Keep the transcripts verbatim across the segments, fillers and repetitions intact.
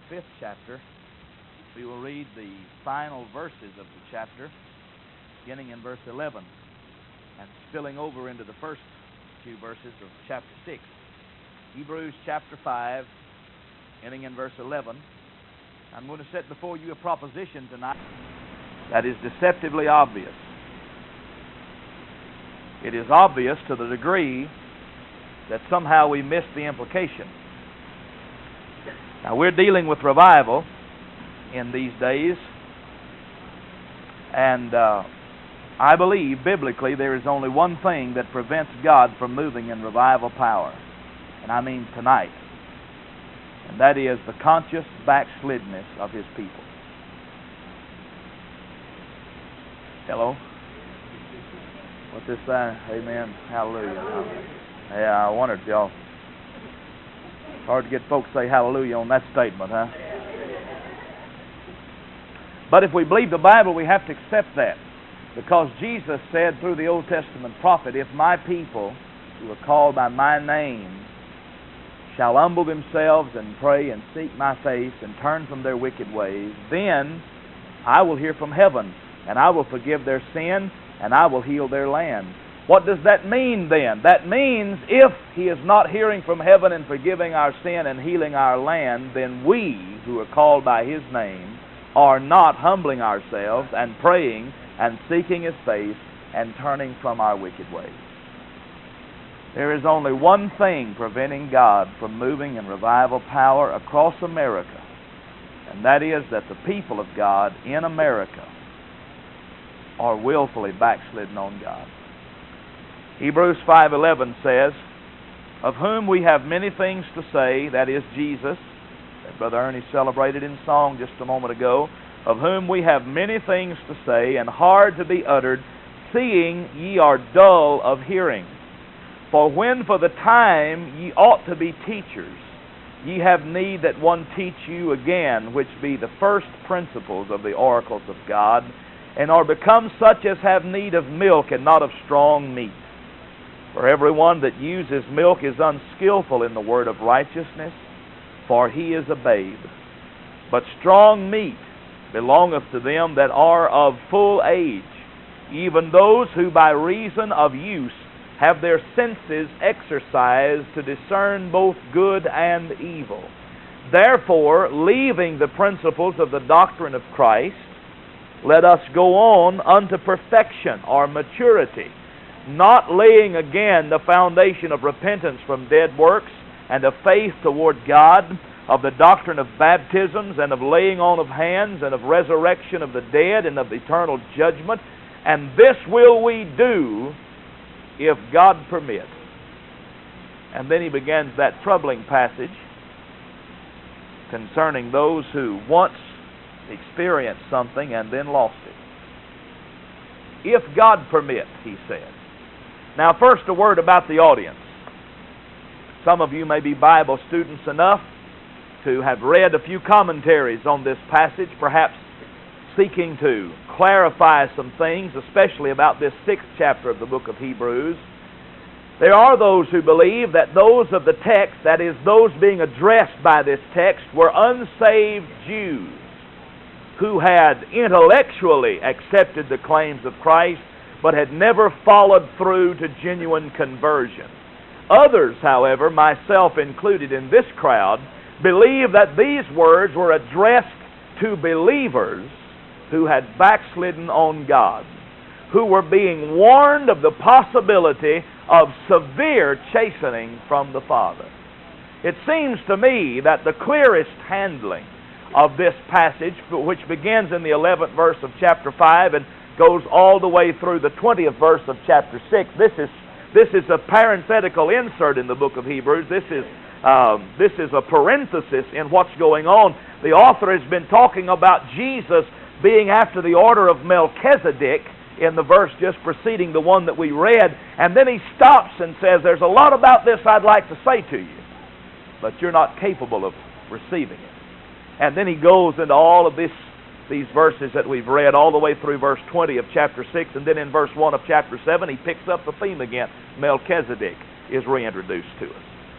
fifth chapter. We will read the final verses of the chapter, beginning in verse eleven, and spilling over into the first few verses of chapter six. Hebrews chapter five, beginning in verse eleven. I'm going to set before you a proposition tonight that is deceptively obvious. It is obvious to the degree that somehow we miss the implication. Now, we're dealing with revival in these days, and uh, I believe biblically there is only one thing that prevents God from moving in revival power, and I mean tonight, and that is the conscious backslidness of His people. Hello? What's this thing? Amen. Hallelujah. Yeah, I wondered, y'all. It's hard to get folks to say hallelujah on that statement, huh? But if we believe the Bible, we have to accept that, because Jesus said through the Old Testament prophet, "If my people who are called by my name shall humble themselves and pray and seek my face and turn from their wicked ways, then I will hear from heaven, and I will forgive their sin, and I will heal their land." What does that mean then? That means if He is not hearing from heaven and forgiving our sin and healing our land, then we, who are called by His name, are not humbling ourselves and praying and seeking His face and turning from our wicked ways. There is only one thing preventing God from moving in revival power across America, and that is that the people of God in America are willfully backslidden on God. Hebrews five eleven says, "Of whom we have many things to say," that is Jesus, that Brother Ernie celebrated in song just a moment ago, "of whom we have many things to say, and hard to be uttered, seeing ye are dull of hearing. For when for the time ye ought to be teachers, ye have need that one teach you again, which be the first principles of the oracles of God, and are become such as have need of milk and not of strong meat. For everyone that uses milk is unskillful in the word of righteousness, for he is a babe. But strong meat belongeth to them that are of full age, even those who by reason of use have their senses exercised to discern both good and evil. Therefore, leaving the principles of the doctrine of Christ, let us go on unto perfection," or maturity, "not laying again the foundation of repentance from dead works, and of faith toward God, of the doctrine of baptisms, and of laying on of hands, and of resurrection of the dead, and of eternal judgment. And this will we do, if God permit." And then he begins that troubling passage concerning those who once experienced something and then lost it. If God permit, he said. Now, first a word about the audience. Some of you may be Bible students enough to have read a few commentaries on this passage, perhaps seeking to clarify some things, especially about this sixth chapter of the book of Hebrews. There are those who believe that those of the text, that is, those being addressed by this text, were unsaved Jews who had intellectually accepted the claims of Christ, but had never followed through to genuine conversion. Others, however, myself included in this crowd, believe that these words were addressed to believers who had backslidden on God, who were being warned of the possibility of severe chastening from the Father. It seems to me that the clearest handling of this passage, which begins in the eleventh verse of chapter five and goes all the way through the twentieth verse of chapter six. This is this is a parenthetical insert in the book of Hebrews. This is um, this is a parenthesis in what's going on. The author has been talking about Jesus being after the order of Melchizedek in the verse just preceding the one that we read, and then he stops and says, "There's a lot about this I'd like to say to you, but you're not capable of receiving it." And then he goes into all of this, these verses that we've read all the way through verse twenty of chapter six, and then in verse one of chapter seven he picks up the theme again. Melchizedek is reintroduced to us.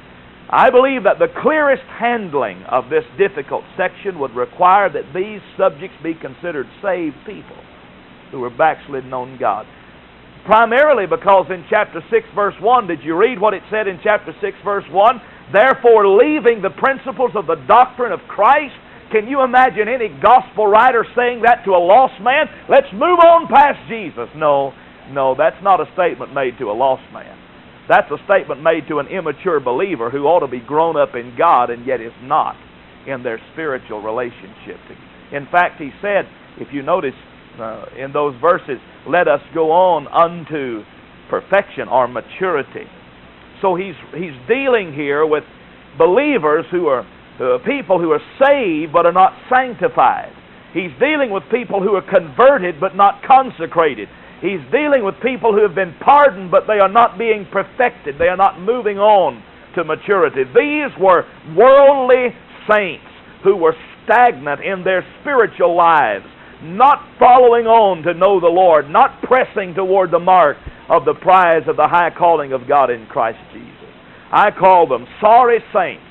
I believe that the clearest handling of this difficult section would require that these subjects be considered saved people who are backslidden on God. Primarily because in chapter six verse one, did you read what it said in chapter six verse one? Therefore, leaving the principles of the doctrine of Christ. Can you imagine any gospel writer saying that to a lost man? Let's move on past Jesus. No, no, that's not a statement made to a lost man. That's a statement made to an immature believer who ought to be grown up in God and yet is not in their spiritual relationship. In fact, he said, if you notice uh, in those verses, let us go on unto perfection or maturity. So he's he's dealing here with believers who are uh, people who are saved but are not sanctified. He's dealing with people who are converted but not consecrated. He's dealing with people who have been pardoned, but they are not being perfected. They are not moving on to maturity. These were worldly saints who were stagnant in their spiritual lives, not following on to know the Lord, not pressing toward the mark of the prize of the high calling of God in Christ Jesus. I call them sorry saints.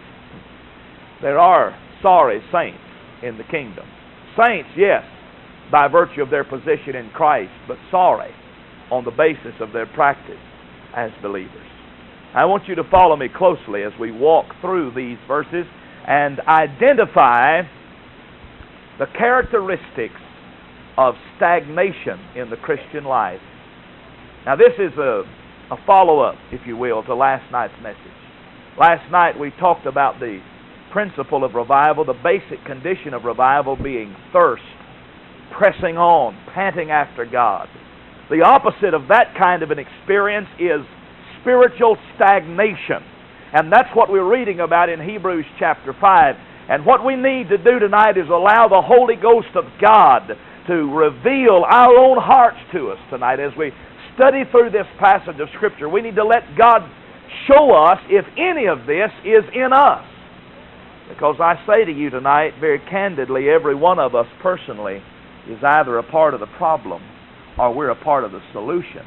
There are sorry saints in the kingdom. Saints, yes, by virtue of their position in Christ, but sorry on the basis of their practice as believers. I want you to follow me closely as we walk through these verses and identify the characteristics of stagnation in the Christian life. Now this is a, a follow-up, if you will, to last night's message. Last night we talked about the principle of revival, the basic condition of revival being thirst, pressing on, panting after God. The opposite of that kind of an experience is spiritual stagnation. And that's what we're reading about in Hebrews chapter five. And what we need to do tonight is allow the Holy Ghost of God to reveal our own hearts to us tonight as we study through this passage of Scripture. We need to let God show us if any of this is in us. Because I say to you tonight, very candidly, every one of us personally is either a part of the problem or we're a part of the solution.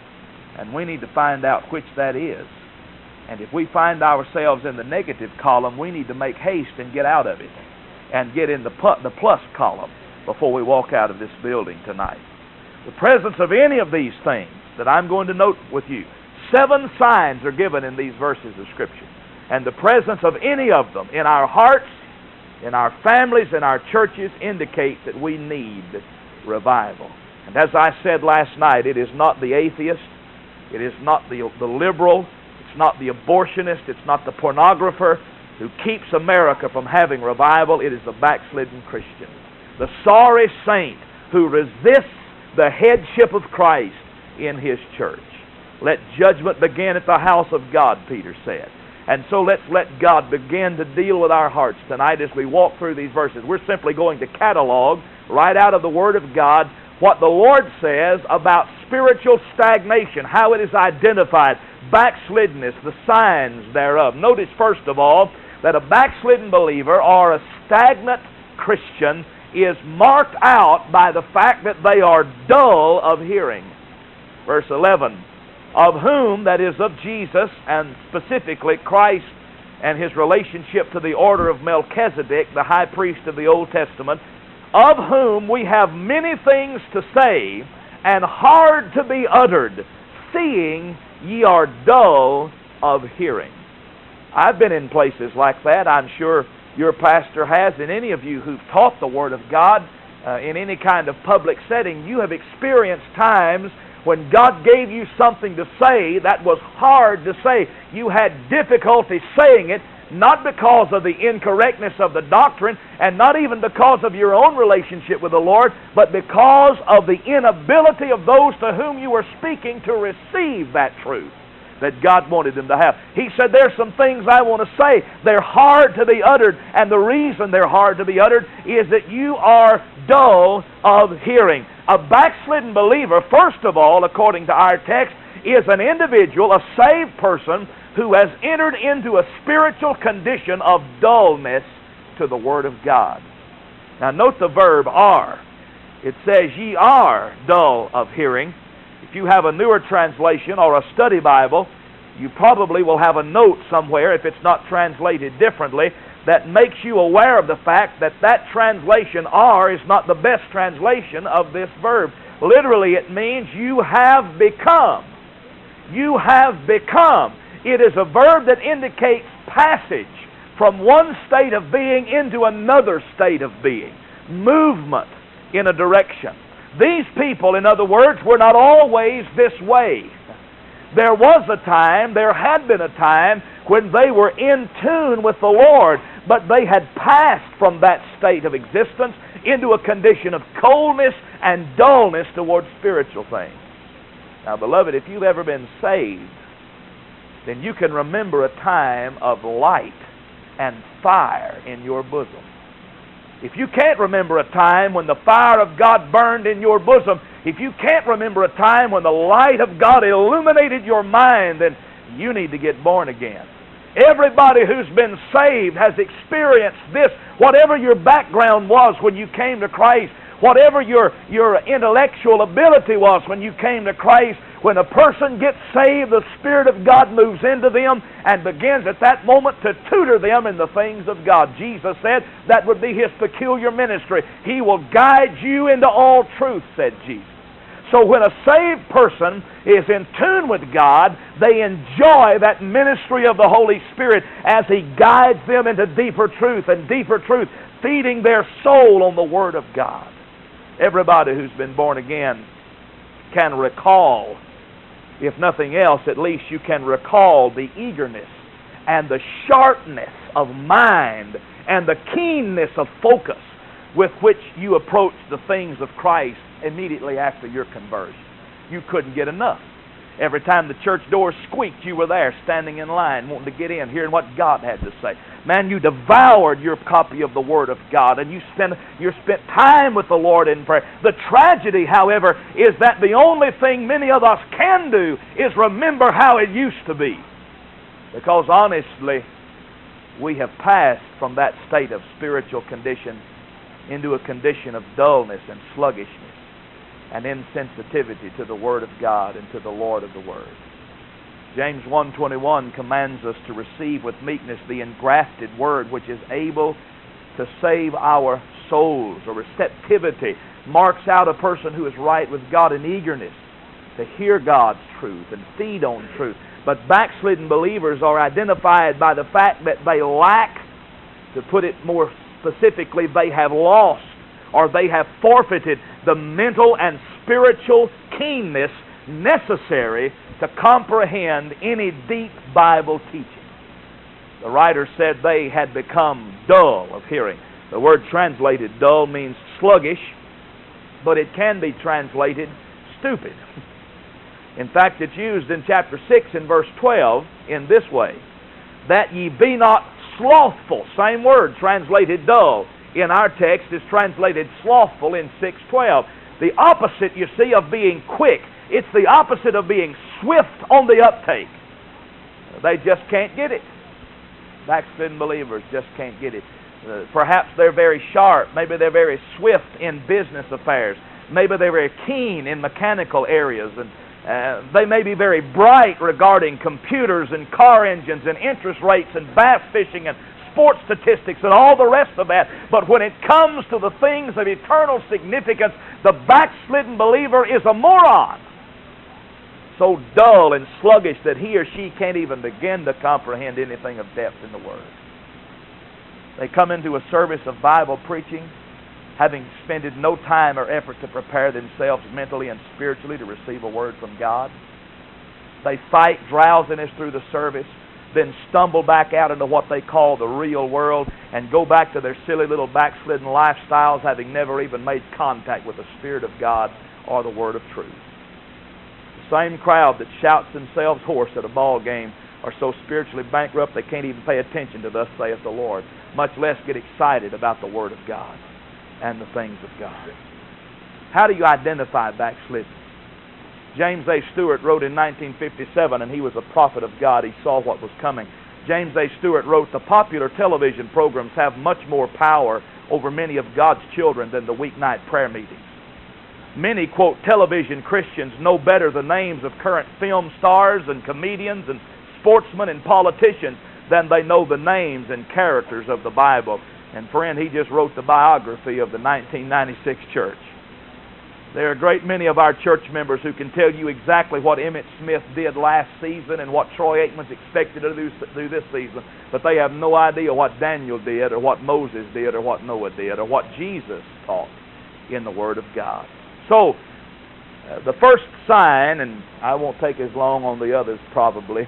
And we need to find out which that is. And if we find ourselves in the negative column, we need to make haste and get out of it and get in the the plus column before we walk out of this building tonight. The presence of any of these things that I'm going to note with you, seven signs are given in these verses of Scripture. And the presence of any of them in our hearts, in our families, in our churches indicate that we need revival. And as I said last night, it is not the atheist, it is not the, the liberal, it's not the abortionist, it's not the pornographer who keeps America from having revival. It is the backslidden Christian, the sorry saint who resists the headship of Christ in His church. Let judgment begin at the house of God, Peter said. And so let's let God begin to deal with our hearts tonight as we walk through these verses. We're simply going to catalog right out of the Word of God what the Lord says about spiritual stagnation, how it is identified, backsliddenness, the signs thereof. Notice first of all that a backslidden believer or a stagnant Christian is marked out by the fact that they are dull of hearing. Verse eleven, of whom, that is of Jesus, and specifically Christ and His relationship to the order of Melchizedek, the high priest of the Old Testament, of whom we have many things to say and hard to be uttered, seeing ye are dull of hearing. I've been in places like that. I'm sure your pastor has, and any of you who've taught the Word of God uh, in any kind of public setting, you have experienced times when God gave you something to say that was hard to say. You had difficulty saying it, not because of the incorrectness of the doctrine, and not even because of your own relationship with the Lord, but because of the inability of those to whom you were speaking to receive that truth that God wanted them to have. He said, there's some things I want to say. They're hard to be uttered, and the reason they're hard to be uttered is that you are dull of hearing. A backslidden believer, first of all, according to our text, is an individual, a saved person, who has entered into a spiritual condition of dullness to the Word of God. Now note the verb are. It says, ye are dull of hearing. If you have a newer translation or a study Bible, You probably will have a note somewhere, if it's not translated differently, that makes you aware of the fact that that translation, are, is not the best translation of this verb. Literally, it means you have become. You have become. It is a verb that indicates passage from one state of being into another state of being. Movement in a direction. These people, in other words, were not always this way. There was a time, there had been a time, when they were in tune with the Lord, but they had passed from that state of existence into a condition of coldness and dullness towards spiritual things. Now, beloved, if you've ever been saved, then you can remember a time of light and fire in your bosom. If you can't remember a time when the fire of God burned in your bosom, if you can't remember a time when the light of God illuminated your mind, then you need to get born again. Everybody who's been saved has experienced this. Whatever your background was when you came to Christ, whatever your, your intellectual ability was when you came to Christ, when a person gets saved, the Spirit of God moves into them and begins at that moment to tutor them in the things of God. Jesus said that would be His peculiar ministry. He will guide you into all truth, said Jesus. So when a saved person is in tune with God, they enjoy that ministry of the Holy Spirit as He guides them into deeper truth and deeper truth, feeding their soul on the Word of God. Everybody who's been born again can recall, if nothing else, at least you can recall the eagerness and the sharpness of mind and the keenness of focus with which you approach the things of Christ immediately after your conversion. You couldn't get enough. Every time the church door squeaked, you were there, standing in line, wanting to get in, hearing what God had to say. Man, you devoured your copy of the Word of God, and you spent, you spent time with the Lord in prayer. The tragedy, however, is that the only thing many of us can do is remember how it used to be. Because honestly, we have passed from that state of spiritual condition into a condition of dullness and sluggishness and insensitivity to the Word of God and to the Lord of the Word. James one twenty-one commands us to receive with meekness the engrafted Word, which is able to save our souls. Or receptivity marks out a person who is right with God in eagerness to hear God's truth and feed on truth. But backslidden believers are identified by the fact that they lack, to put it more specifically, they have lost or they have forfeited the mental and spiritual keenness necessary to comprehend any deep Bible teaching. The writer said they had become dull of hearing. The word translated dull means sluggish, but it can be translated stupid. In fact, it's used in chapter six in verse twelve in this way, that ye be not slothful. Same word, translated dull. In our text is translated slothful in six twelve. The opposite, you see, of being quick. It's the opposite of being swift on the uptake. They just can't get it. Backslidden believers just can't get it. Uh, perhaps they're very sharp. Maybe they're very swift in business affairs. Maybe they're very keen in mechanical areas. And uh, they may be very bright regarding computers and car engines and interest rates and bass fishing and sports statistics and all the rest of that. But when it comes to the things of eternal significance, the backslidden believer is a moron. So dull and sluggish that he or she can't even begin to comprehend anything of depth in the Word. They come into a service of Bible preaching having expended no time or effort to prepare themselves mentally and spiritually to receive a word from God. They fight drowsiness through the service, then stumble back out into what they call the real world and go back to their silly little backslidden lifestyles, having never even made contact with the Spirit of God or the Word of truth. The same crowd that shouts themselves hoarse at a ball game are so spiritually bankrupt they can't even pay attention to thus saith the Lord, much less get excited about the Word of God and the things of God. How do you identify backslidden? James A. Stewart wrote in nineteen fifty-seven, and he was a prophet of God. He saw what was coming. James A. Stewart wrote, "The popular television programs have much more power over many of God's children than the weeknight prayer meetings. Many, quote, television Christians know better the names of current film stars and comedians and sportsmen and politicians than they know the names and characters of the Bible. And friend, he just wrote the biography of the nineteen ninety-six church. There are a great many of our church members who can tell you exactly what Emmitt Smith did last season and what Troy Aikman's expected to do, do this season, but they have no idea what Daniel did or what Moses did or what Noah did or what Jesus taught in the Word of God. So, uh, the first sign, and I won't take as long on the others probably,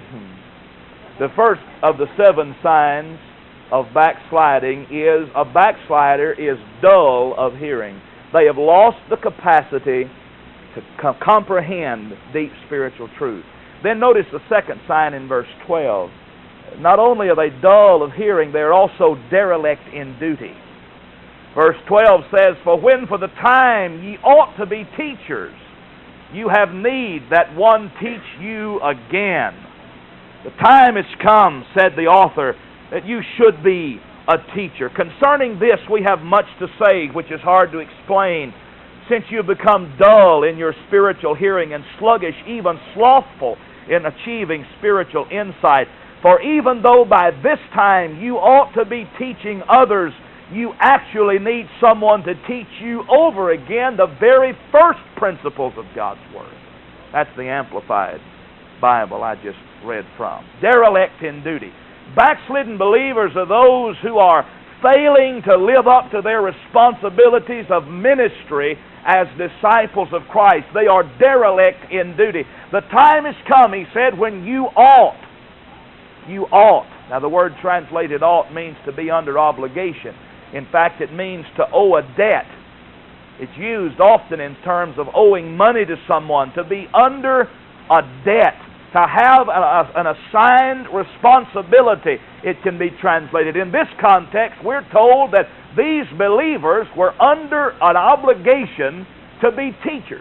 the first of the seven signs of backsliding is a backslider is dull of hearing. They have lost the capacity to co- comprehend deep spiritual truth. Then notice the second sign in verse twelve. Not only are they dull of hearing, they are also derelict in duty. Verse twelve says, "For when for the time ye ought to be teachers, you have need that one teach you again." The time has come, said the author, that you should be a teacher. Concerning this, we have much to say, which is hard to explain, since you've become dull in your spiritual hearing and sluggish, even slothful in achieving spiritual insight. For even though by this time you ought to be teaching others, you actually need someone to teach you over again the very first principles of God's Word. That's the Amplified Bible I just read from. Derelict in duty. Backslidden believers are those who are failing to live up to their responsibilities of ministry as disciples of Christ. They are derelict in duty. The time has come, he said, when you ought. You ought. Now the word translated ought means to be under obligation. In fact, it means to owe a debt. It's used often in terms of owing money to someone, to be under a debt. To have a, a, an assigned responsibility, it can be translated. In this context, we're told that these believers were under an obligation to be teachers.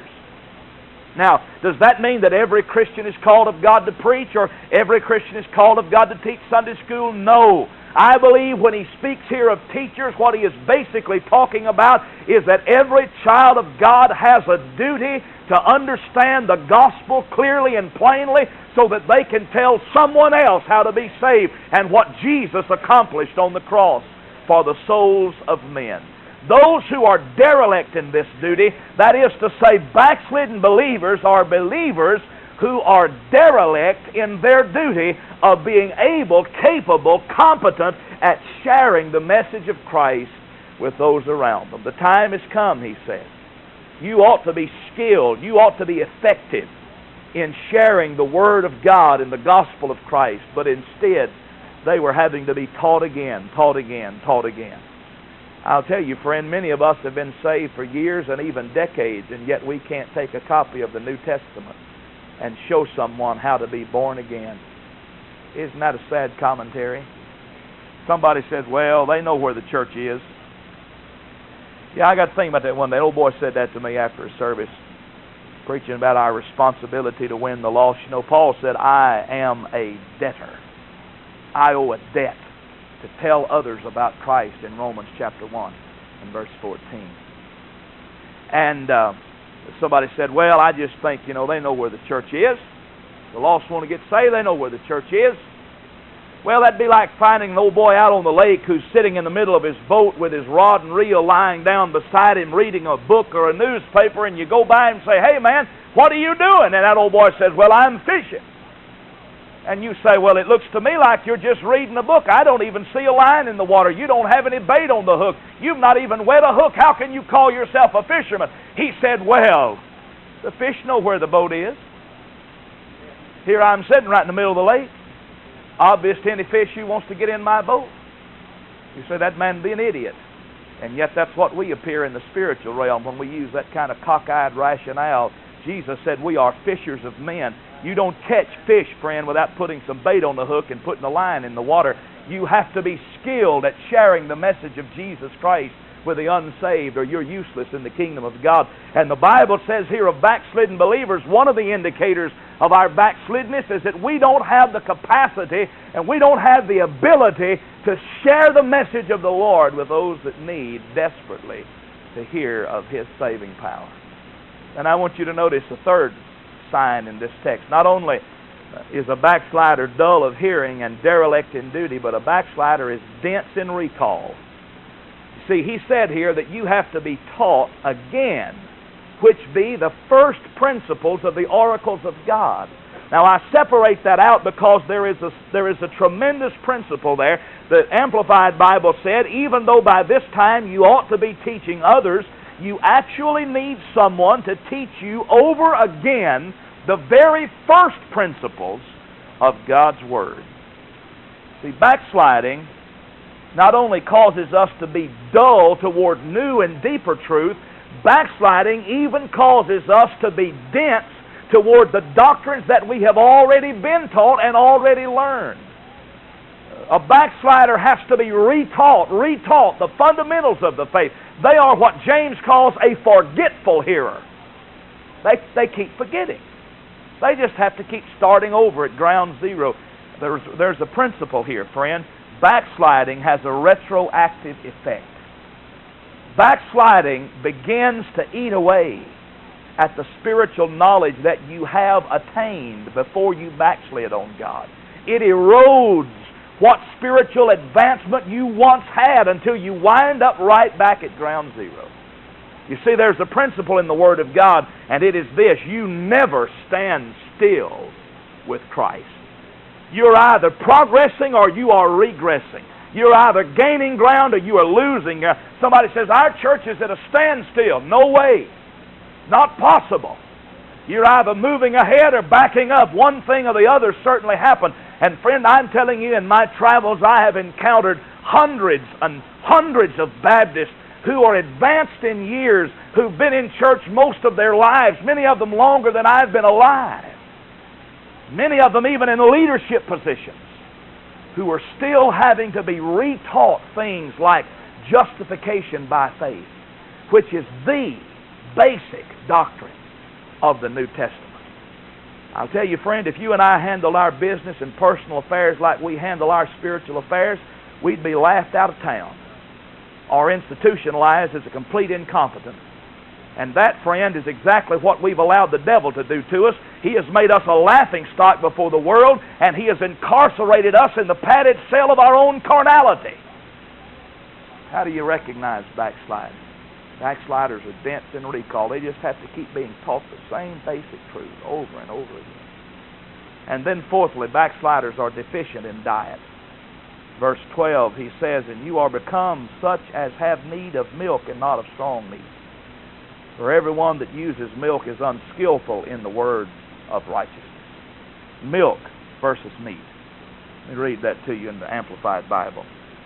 Now, does that mean that every Christian is called of God to preach, or every Christian is called of God to teach Sunday school? No. I believe when he speaks here of teachers, what he is basically talking about is that every child of God has a duty to understand the gospel clearly and plainly so that they can tell someone else how to be saved and what Jesus accomplished on the cross for the souls of men. Those who are derelict in this duty, that is to say, backslidden believers, are believers who are derelict in their duty of being able, capable, competent at sharing the message of Christ with those around them. The time has come, he said. You ought to be skilled, you ought to be effective in sharing the Word of God and the gospel of Christ, but instead they were having to be taught again, taught again, taught again. I'll tell you, friend, many of us have been saved for years and even decades, and yet we can't take a copy of the New Testament and show someone how to be born again. Isn't that a sad commentary? Somebody says, well, they know where the church is. Yeah, I got to think about that one day. Old boy said that to me after a service, preaching about our responsibility to win the lost. You know, Paul said, I am a debtor. I owe a debt to tell others about Christ in Romans chapter one and verse fourteen. And uh, somebody said, well, I just think, you know, they know where the church is. The lost want to get saved, they know where the church is. Well, that'd be like finding an old boy out on the lake who's sitting in the middle of his boat with his rod and reel lying down beside him reading a book or a newspaper, and you go by and say, hey man, what are you doing? And that old boy says, well, I'm fishing. And you say, well, it looks to me like you're just reading a book. I don't even see a line in the water. You don't have any bait on the hook. You've not even wet a hook. How can you call yourself a fisherman? He said, well, the fish know where the boat is. Here I'm sitting right in the middle of the lake. Obvious to any fish who wants to get in my boat. You say, that man be an idiot. And yet that's what we appear in the spiritual realm when we use that kind of cockeyed rationale. Jesus said we are fishers of men. You don't catch fish, friend, without putting some bait on the hook and putting a line in the water. You have to be skilled at sharing the message of Jesus Christ with the unsaved, or you're useless in the kingdom of God. And the Bible says here of backslidden believers, one of the indicators of our backslidness is that we don't have the capacity and we don't have the ability to share the message of the Lord with those that need desperately to hear of His saving power. And I want you to notice the third sign in this text. Not only Is a backslider dull of hearing and derelict in duty, but a backslider is dense in recall. See, he said here that you have to be taught again, which be the first principles of the oracles of God. Now, I separate that out because there is a, there is a tremendous principle there. The Amplified Bible said, even though by this time you ought to be teaching others, you actually need someone to teach you over again the very first principles of God's Word. See, backsliding not only causes us to be dull toward new and deeper truth, backsliding even causes us to be dense toward the doctrines that we have already been taught and already learned. A backslider has to be retaught, retaught the fundamentals of the faith. They are what James calls a forgetful hearer. They, they keep forgetting. They just have to keep starting over at ground zero. There's, there's a principle here, friend. Backsliding has a retroactive effect. Backsliding begins to eat away at the spiritual knowledge that you have attained before you backslid on God. It erodes what spiritual advancement you once had until you wind up right back at ground zero. You see, there's a principle in the Word of God, and it is this: you never stand still with Christ. You're either progressing or you are regressing. You're either gaining ground or you are losing. Uh, somebody says, our church is at a standstill. No way. Not possible. You're either moving ahead or backing up. One thing or the other certainly happened. And friend, I'm telling you, in my travels, I have encountered hundreds and hundreds of Baptists who are advanced in years, who've been in church most of their lives, many of them longer than I've been alive. Many of them even in leadership positions, who are still having to be retaught things like justification by faith, which is the basic doctrine of the New Testament. I'll tell you, friend, if you and I handled our business and personal affairs like we handle our spiritual affairs, we'd be laughed out of town or institutionalized as a complete incompetence. And that, friend, is exactly what we've allowed the devil to do to us. He has made us a laughingstock before the world, and he has incarcerated us in the padded cell of our own carnality. How do you recognize backsliding? Backsliders are dense in recall. They just have to keep being taught the same basic truth over and over again. And then fourthly, backsliders are deficient in diet. Verse twelve, he says, and you are become such as have need of milk and not of strong meat. For everyone that uses milk is unskillful in the word of righteousness. Milk versus meat. Let me read that to you in the Amplified Bible.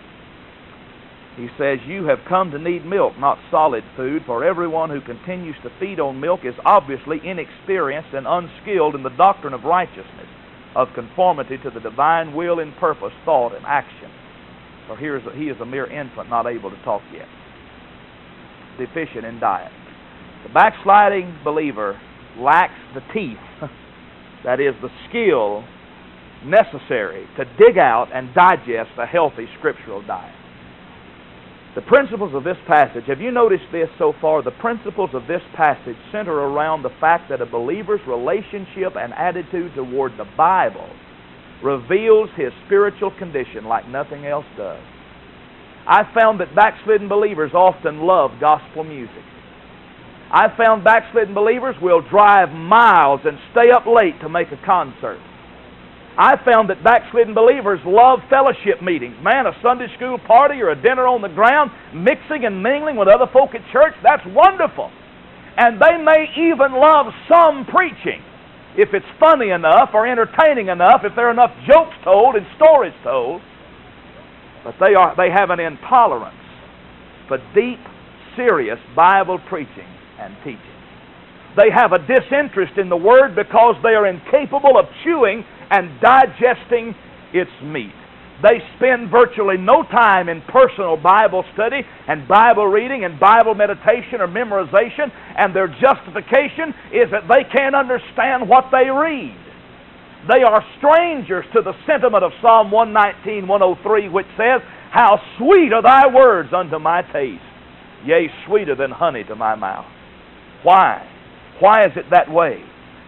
He says, you have come to need milk, not solid food, for everyone who continues to feed on milk is obviously inexperienced and unskilled in the doctrine of righteousness, of conformity to the divine will in purpose, thought, and action. For here is a, he is a mere infant, not able to talk yet. Deficient in diet. The backsliding believer lacks the teeth, that is, the skill necessary to dig out and digest a healthy scriptural diet. The principles of this passage, have you noticed this so far? The principles of this passage center around the fact that a believer's relationship and attitude toward the Bible reveals his spiritual condition like nothing else does. I've found that backslidden believers often love gospel music. I've found backslidden believers will drive miles and stay up late to make a concert. I found that backslidden believers love fellowship meetings. Man, a Sunday school party or a dinner on the ground, mixing and mingling with other folk at church, that's wonderful. And they may even love some preaching, if it's funny enough or entertaining enough, if there are enough jokes told and stories told. But they are they have an intolerance for deep, serious Bible preaching and teaching. They have a disinterest in the Word because they are incapable of chewing and digesting its meat. They spend virtually no time in personal Bible study and Bible reading and Bible meditation or memorization, and their justification is that they can't understand what they read. They are strangers to the sentiment of Psalm one nineteen, one oh three, which says, how sweet are thy words unto my taste, yea, sweeter than honey to my mouth. Why? Why is it that way?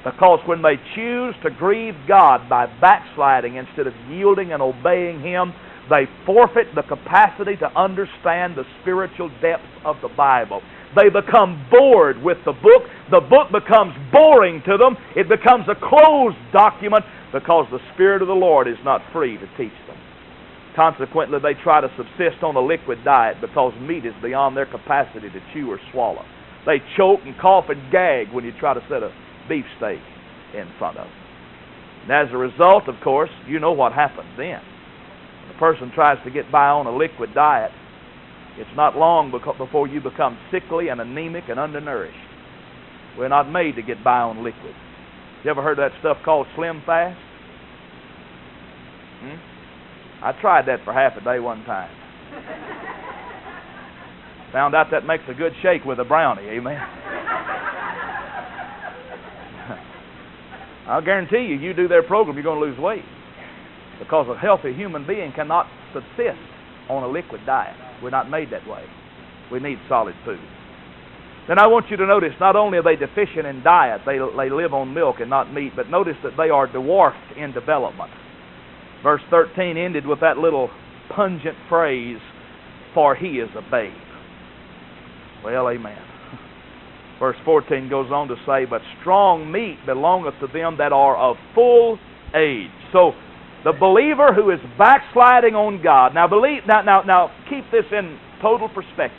Because when they choose to grieve God by backsliding instead of yielding and obeying Him, they forfeit the capacity to understand the spiritual depths of the Bible. They become bored with the book. The book becomes boring to them. It becomes a closed document because the Spirit of the Lord is not free to teach them. Consequently, they try to subsist on a liquid diet because meat is beyond their capacity to chew or swallow. They choke and cough and gag when you try to set a beefsteak in front of them. And as a result, of course, you know what happens then. When a person tries to get by on a liquid diet, it's not long before you become sickly and anemic and undernourished. We're not made to get by on liquid. You ever heard of that stuff called Slim Fast? Hmm? I tried that for half a day one time. Found out that makes a good shake with a brownie, amen? I'll guarantee you, you do their program, you're going to lose weight. Because a healthy human being cannot subsist on a liquid diet. We're not made that way. We need solid food. Then I want you to notice, not only are they deficient in diet, they, they live on milk and not meat, but notice that they are dwarfed in development. Verse thirteen ended with that little pungent phrase, "For he is a babe." Well, amen. Verse fourteen goes on to say, "But strong meat belongeth to them that are of full age." So, the believer who is backsliding on God, now believe, now, now, now keep this in total perspective.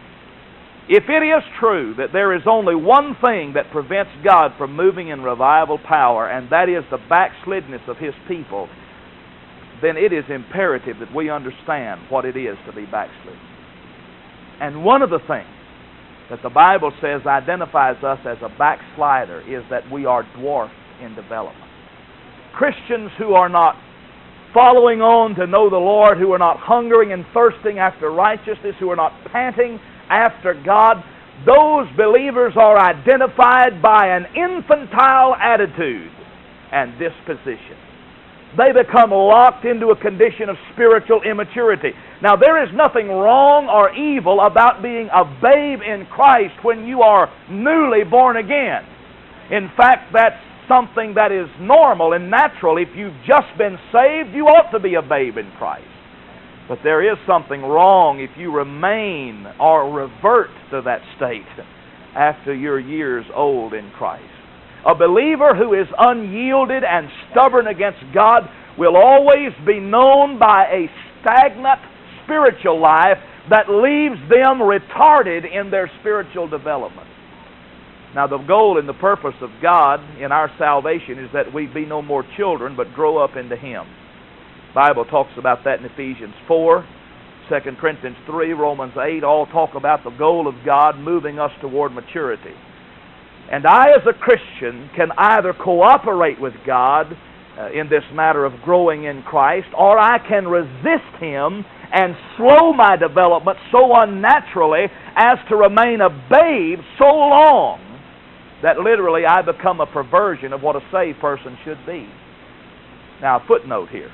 If it is true that there is only one thing that prevents God from moving in revival power, and that is the backslidness of His people, then it is imperative that we understand what it is to be backslidden. And one of the things that the Bible says identifies us as a backslider is that we are dwarfed in development. Christians who are not following on to know the Lord, who are not hungering and thirsting after righteousness, who are not panting after God, those believers are identified by an infantile attitude and disposition. They become locked into a condition of spiritual immaturity. Now, there is nothing wrong or evil about being a babe in Christ when you are newly born again. In fact, that's something that is normal and natural. If you've just been saved, you ought to be a babe in Christ. But there is something wrong if you remain or revert to that state after you're years old in Christ. A believer who is unyielded and stubborn against God will always be known by a stagnant spiritual life that leaves them retarded in their spiritual development. Now, the goal and the purpose of God in our salvation is that we be no more children, but grow up into Him. The Bible talks about that in Ephesians four, Second Corinthians three, Romans eight, all talk about the goal of God moving us toward maturity. And I, as a Christian, can either cooperate with God uh, in this matter of growing in Christ, or I can resist Him and slow my development so unnaturally as to remain a babe so long that literally I become a perversion of what a saved person should be. Now, a footnote here.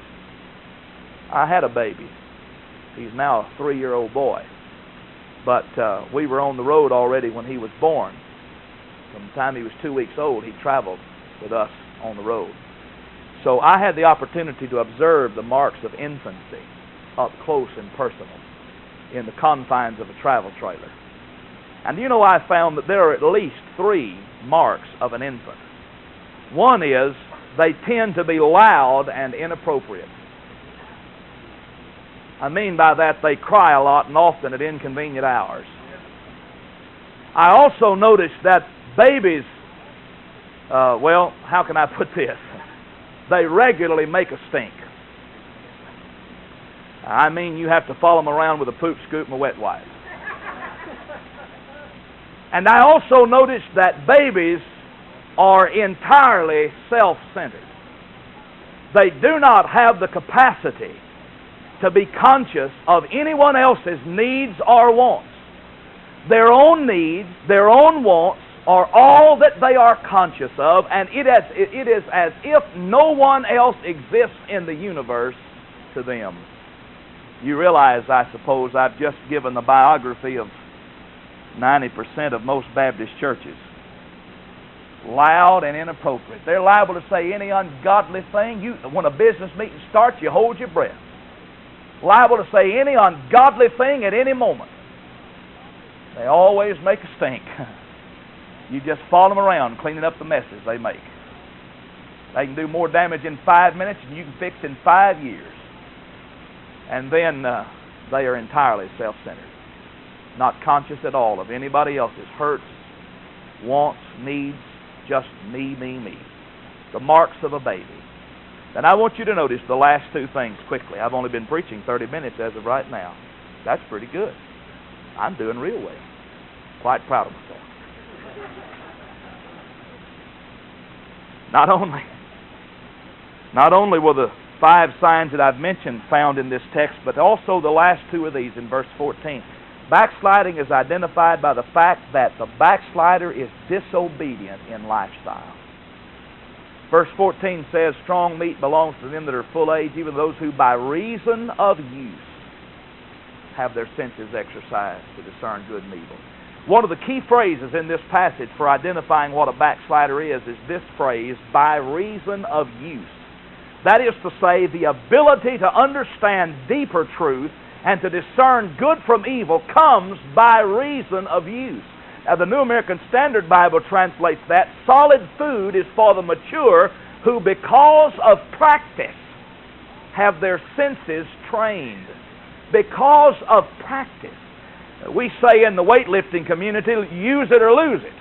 I had a baby. He's now a three-year-old boy. But uh, we were on the road already when he was born. From the time he was two weeks old, he traveled with us on the road. So I had the opportunity to observe the marks of infancy up close and personal in the confines of a travel trailer. And you know, I found that there are at least three marks of an infant. One is they tend to be loud and inappropriate. I mean by that they cry a lot and often at inconvenient hours. I also noticed that babies, uh, well, how can I put this? They regularly make a stink. I mean, you have to follow them around with a poop scoop and a wet wipe. And I also noticed that babies are entirely self-centered. They do not have the capacity to be conscious of anyone else's needs or wants. Their own needs, their own wants, are all that they are conscious of, and it is, it is as if no one else exists in the universe to them. You realize, I suppose, I've just given the biography of ninety percent of most Baptist churches. loud and inappropriate. They're liable to say any ungodly thing. You, when a business meeting starts, you hold your breath. Liable to say any ungodly thing at any moment. They always make a stink. You just follow them around cleaning up the messes they make. They can do more damage in five minutes than you can fix in five years. And then uh, they are entirely self-centered, not conscious at all of anybody else's hurts, wants, needs, just me, me, me. The marks of a baby. And I want you to notice the last two things quickly. I've only been preaching thirty minutes as of right now. That's pretty good. I'm doing real well. Quite proud of myself. Not only, not only were the five signs that I've mentioned found in this text, but also the last two of these in verse fourteen. Backsliding is identified by the fact that the backslider is disobedient in lifestyle. Verse fourteen says, strong meat belongs to them that are full age, even those who by reason of use have their senses exercised to discern good and evil. One of the key phrases in this passage for identifying what a backslider is, is this phrase, by reason of use. That is to say, the ability to understand deeper truth and to discern good from evil comes by reason of use. Now, the New American Standard Bible translates that, solid food is for the mature who, because of practice, have their senses trained. Because of practice. We say in the weightlifting community, use it or lose it.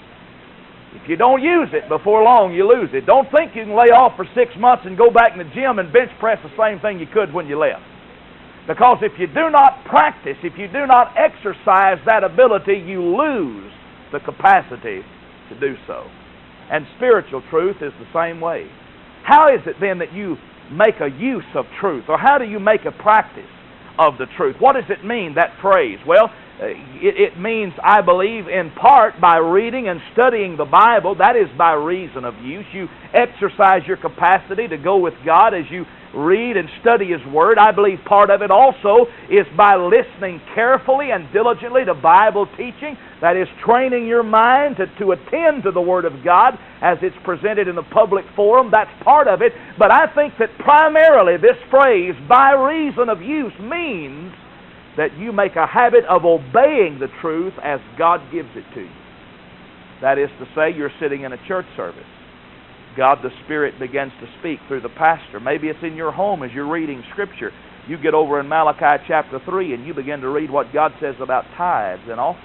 If you don't use it, before long you lose it. Don't think you can lay off for six months and go back in the gym and bench press the same thing you could when you left. Because if you do not practice, if you do not exercise that ability, you lose the capacity to do so. And spiritual truth is the same way. How is it then that you make a use of truth? Or how do you make a practice of the truth? What does it mean, that phrase? Well, it, it means, I believe, in part by reading and studying the Bible. That is by reason of use. You exercise your capacity to go with God as you read and study His Word. I believe part of it also is by listening carefully and diligently to Bible teaching. That is training your mind to, to attend to the Word of God as it's presented in a public forum. That's part of it. But I think that primarily this phrase, by reason of use, means that you make a habit of obeying the truth as God gives it to you. That is to say, you're sitting in a church service. God the Spirit begins to speak through the pastor. Maybe it's in your home as you're reading Scripture. You get over in Malachi chapter three and you begin to read what God says about tithes and offerings.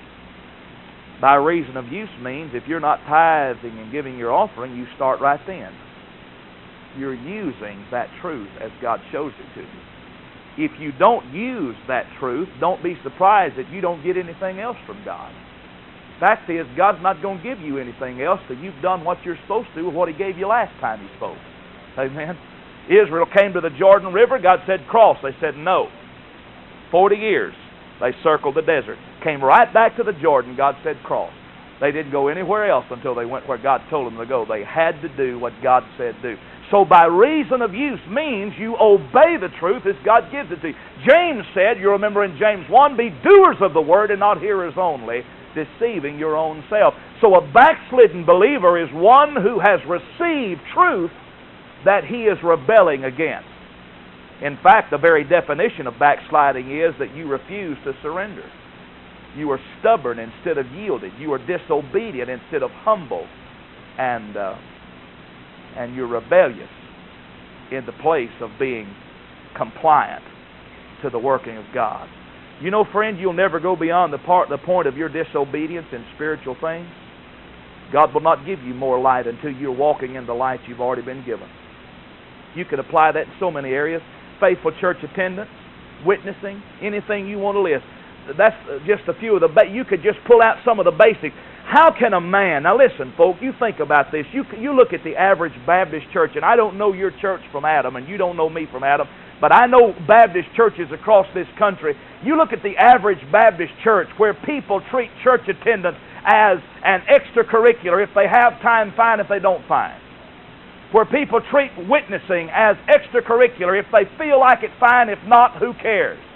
By reason of use means if you're not tithing and giving your offering, you start right then. You're using that truth as God shows it to you. If you don't use that truth, don't be surprised that you don't get anything else from God. Fact is, God's not going to give you anything else till you've done what you're supposed to with what He gave you last time He spoke. Amen? Israel came to the Jordan River. God said, cross. They said, no. Forty years. They circled the desert. Came right back to the Jordan. God said, cross. They didn't go anywhere else until they went where God told them to go. They had to do what God said do. So by reason of use means you obey the truth as God gives it to you. James said, you remember in James one, be doers of the word and not hearers only, deceiving your own self. So a backslidden believer is one who has received truth that he is rebelling against. In fact, the very definition of backsliding is that you refuse to surrender. You are stubborn instead of yielded. You are disobedient instead of humble. And, uh, and you're rebellious in the place of being compliant to the working of God. You know, friend, you'll never go beyond the part, the point of your disobedience in spiritual things. God will not give you more light until you're walking in the light you've already been given. You can apply that in so many areas. Faithful church attendance, witnessing, anything you want to list. That's just a few of the, ba- you could just pull out some of the basics. How can a man, now listen, folks, you think about this. You, you look at the average Baptist church, and I don't know your church from Adam, and you don't know me from Adam, but I know Baptist churches across this country. You look at the average Baptist church where people treat church attendance as an extracurricular. If they have time, fine. If they don't, fine. Where people treat witnessing as extracurricular. If they feel like it, fine. If not, who cares?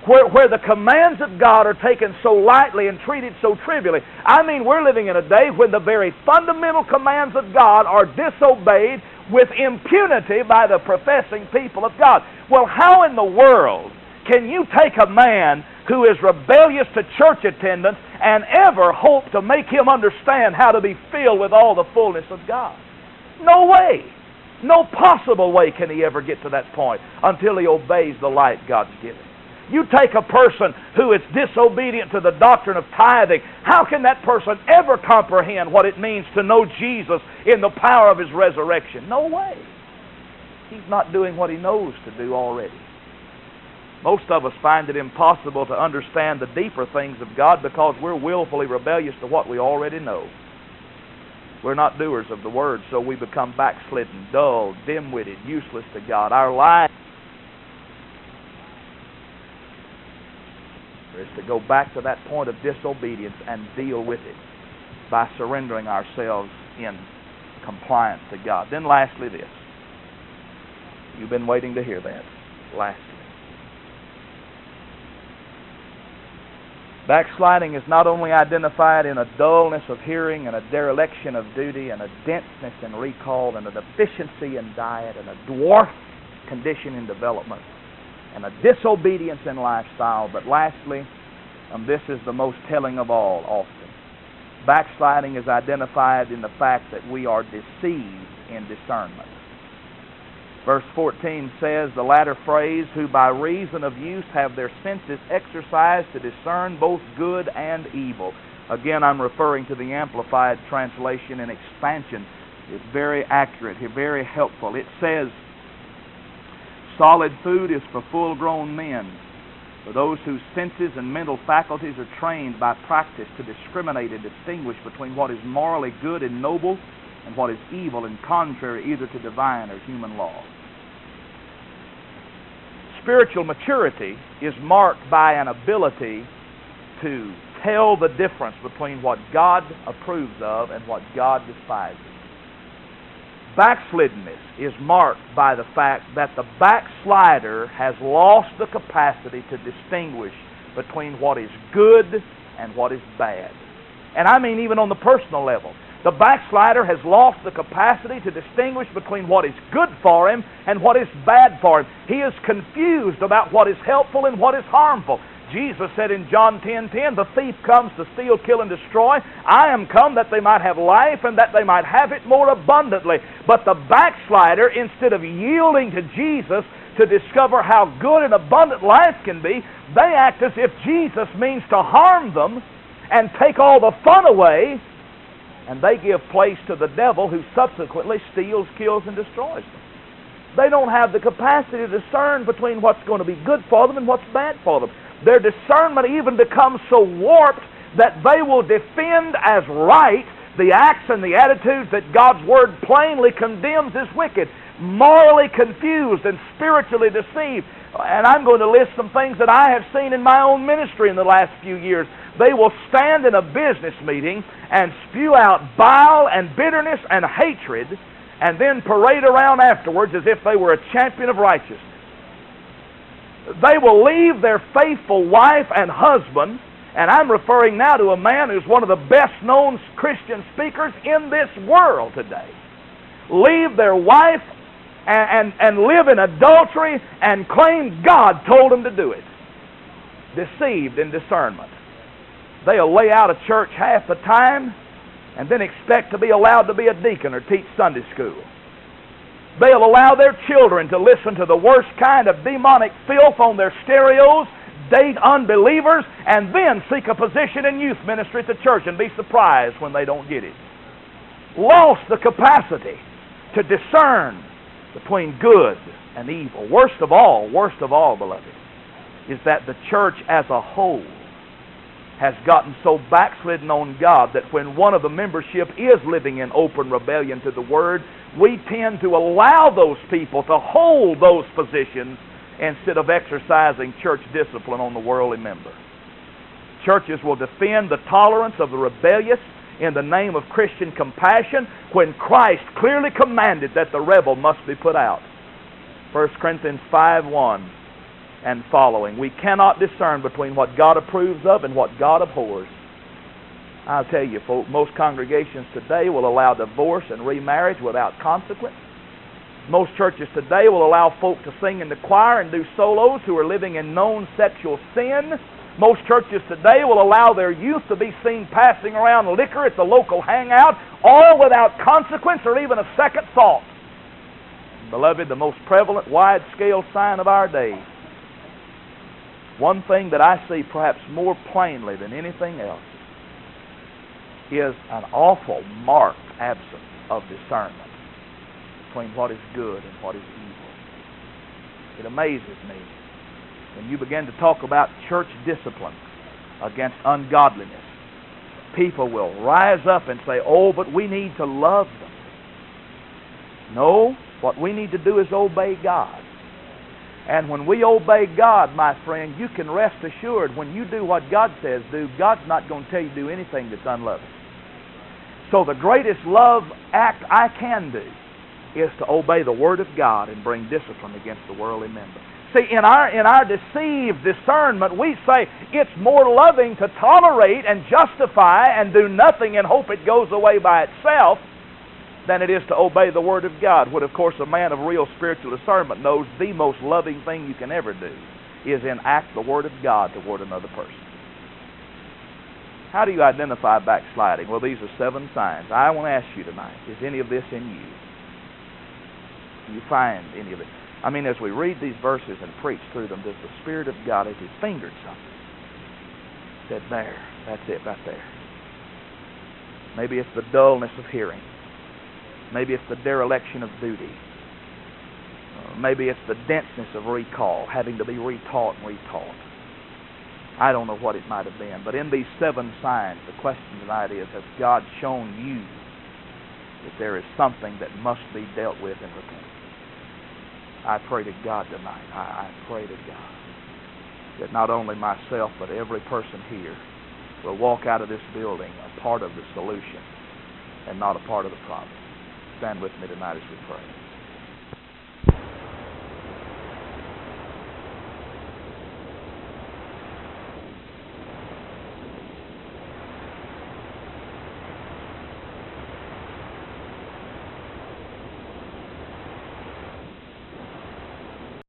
where, where the commands of God are taken so lightly and treated so trivially. I mean, we're living in a day when the very fundamental commands of God are disobeyed with impunity by the professing people of God. Well, how in the world can you take a man who is rebellious to church attendance and ever hope to make him understand how to be filled with all the fullness of God? No way. No possible way can he ever get to that point until he obeys the light God's given. You take a person who is disobedient to the doctrine of tithing, how can that person ever comprehend what it means to know Jesus in the power of His resurrection? No way. He's not doing what he knows to do already. Most of us find it impossible to understand the deeper things of God because we're willfully rebellious to what we already know. We're not doers of the Word, so we become backslidden, dull, dim-witted, useless to God. Our life is to go back to that point of disobedience and deal with it by surrendering ourselves in compliance to God. Then lastly this. You've been waiting to hear that. Lastly. Backsliding is not only identified in a dullness of hearing and a dereliction of duty and a denseness in recall and a deficiency in diet and a dwarf condition in development and a disobedience in lifestyle, but lastly, and this is the most telling of all often, backsliding is identified in the fact that we are deceived in discernment. Verse fourteen says, the latter phrase, who by reason of use have their senses exercised to discern both good and evil. Again, I'm referring to the Amplified Translation and Expansion. It's very accurate, very helpful. It says, solid food is for full-grown men, for those whose senses and mental faculties are trained by practice to discriminate and distinguish between what is morally good and noble and what is evil and contrary either to divine or human law. Spiritual maturity is marked by an ability to tell the difference between what God approves of and what God despises. Backsliddenness is marked by the fact that the backslider has lost the capacity to distinguish between what is good and what is bad. And I mean even on the personal level. The backslider has lost the capacity to distinguish between what is good for him and what is bad for him. He is confused about what is helpful and what is harmful. Jesus said in John ten ten, the thief comes to steal, kill, and destroy. I am come that they might have life and that they might have it more abundantly. But the backslider, instead of yielding to Jesus to discover how good and abundant life can be, they act as if Jesus means to harm them and take all the fun away, and they give place to the devil, who subsequently steals, kills, and destroys them. They don't have the capacity to discern between what's going to be good for them and what's bad for them. Their discernment even becomes so warped that they will defend as right the acts and the attitudes that God's Word plainly condemns as wicked, morally confused and spiritually deceived. And I'm going to list some things that I have seen in my own ministry in the last few years. They will stand in a business meeting and spew out bile and bitterness and hatred and then parade around afterwards as if they were a champion of righteousness. They will leave their faithful wife and husband, and I'm referring now to a man who's one of the best-known Christian speakers in this world today. Leave their wife and, and, and live in adultery and claim God told them to do it. Deceived in discernment. They'll lay out a church half the time and then expect to be allowed to be a deacon or teach Sunday school. They'll allow their children to listen to the worst kind of demonic filth on their stereos, date unbelievers, and then seek a position in youth ministry at the church and be surprised when they don't get it. Lost the capacity to discern between good and evil. Worst of all, worst of all, beloved, is that the church as a whole has gotten so backslidden on God that when one of the membership is living in open rebellion to the Word, we tend to allow those people to hold those positions instead of exercising church discipline on the worldly member. Churches will defend the tolerance of the rebellious in the name of Christian compassion when Christ clearly commanded that the rebel must be put out. First Corinthians five one. and following. We cannot discern between what God approves of and what God abhors. I'll tell you, folks, most congregations today will allow divorce and remarriage without consequence. Most churches today will allow folk to sing in the choir and do solos who are living in known sexual sin. Most churches today will allow their youth to be seen passing around liquor at the local hangout, all without consequence or even a second thought. Beloved, the most prevalent, wide-scale sign of our day, one thing that I see perhaps more plainly than anything else, is an awful marked absence of discernment between what is good and what is evil. It amazes me when you begin to talk about church discipline against ungodliness. People will rise up and say, oh, but we need to love them. No, what we need to do is obey God. And when we obey God, my friend, you can rest assured when you do what God says do, God's not going to tell you to do anything that's unloving. So the greatest love act I can do is to obey the Word of God and bring discipline against the worldly member. See, in our, in our deceived discernment, we say it's more loving to tolerate and justify and do nothing and hope it goes away by itself than it is to obey the Word of God. What, of course, a man of real spiritual discernment knows the most loving thing you can ever do is enact the Word of God toward another person. How do you identify backsliding? Well, these are seven signs. I want to ask you tonight, is any of this in you? Do you find any of it? I mean, as we read these verses and preach through them, does the Spirit of God, as He fingered something, said, there, that's it right there. Maybe it's the dullness of hearing. Maybe it's the dereliction of duty. Uh, maybe it's the denseness of recall, having to be retaught and retaught. I don't know what it might have been. But in these seven signs, the question tonight is, has God shown you that there is something that must be dealt with in repentance? I pray to God tonight, I, I pray to God that not only myself, but every person here will walk out of this building a part of the solution and not a part of the problem. Stand with me tonight as we pray.